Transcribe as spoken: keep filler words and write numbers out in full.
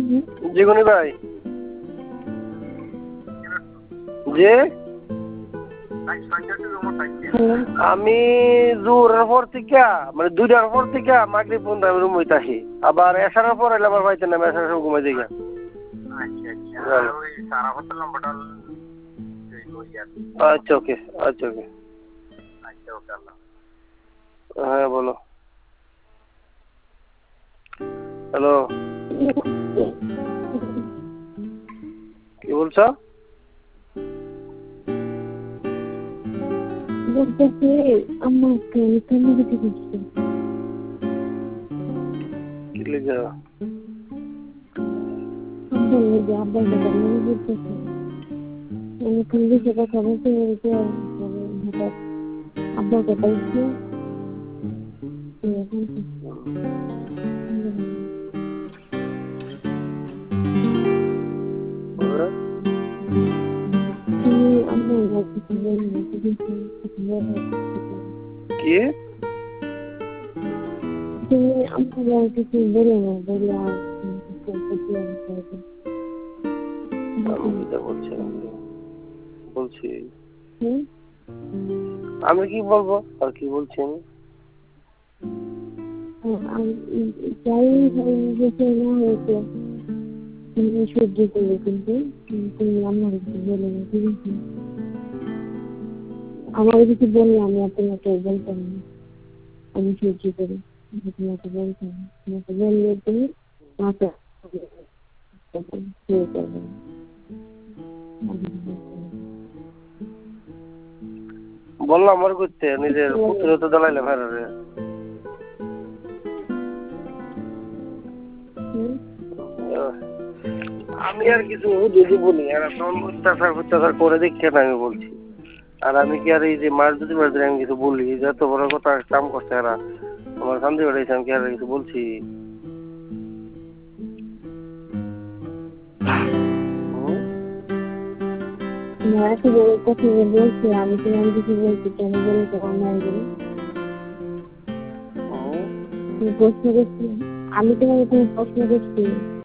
জীবনী ভাই যে আমি জোরের পর থেকে মানে দুইটার পর থেকে মাগরিব পর্যন্ত আমি রুম হইতে আসি, আবার এসানোর পর এলে আমার পাইতেন না, এসানোর সময় ঘুমাই দিই। আচ্ছা ওকে, আচ্ছা ওকে, হ্যাঁ বলো। হ্যালো, কি বলছো? বলতেছে আমাকে তুমি কিছু দিচ্ছে কি লিখা? বললে যে আব্বার কথা মনে করতেছে আমি খুবই সেটা খবর পেয়ে হঠাৎ আব্বার কথা উঠছে আমার কিছু বলি কি তুমি আমার কিছু বলে না বলে আর বলছি আমি কি বলবো আর কি বলছি আমি যাই হয়েছে না হয়েছে তুমি সহ্য করবে, কিন্তু তুমি আমার কিছু বলে না, ঠিক আছে? আমার কিছু বললে আমি আপনাকে বলতাম না, আমি সহ্য করি, তোমাকে বলতাম না, তোমাকে বললে তুমি মাথা বললাম আমার করতে নিজের পুত্র তো দাঁড়াইলে ভাইরে আমি আর কিছু যদি বলি আর অত্যাচার অত্যাচার করে দেখছে না আমি বলছি। আর আমি কি আর এই যে মাস যদি মাস ধরে আমি কিছু বলি, যত বড় কথা কাম করছে এরা আমার শান্তি বেড়েছে, আমি কি আর কিছু বলছি? এত বড় কথা বলছি, আমি তোমার কিছু বলছি কেন বলে তোমার নাই বলে প্রশ্ন করছি, আমি তোমাকে কোনো প্রশ্ন করছি?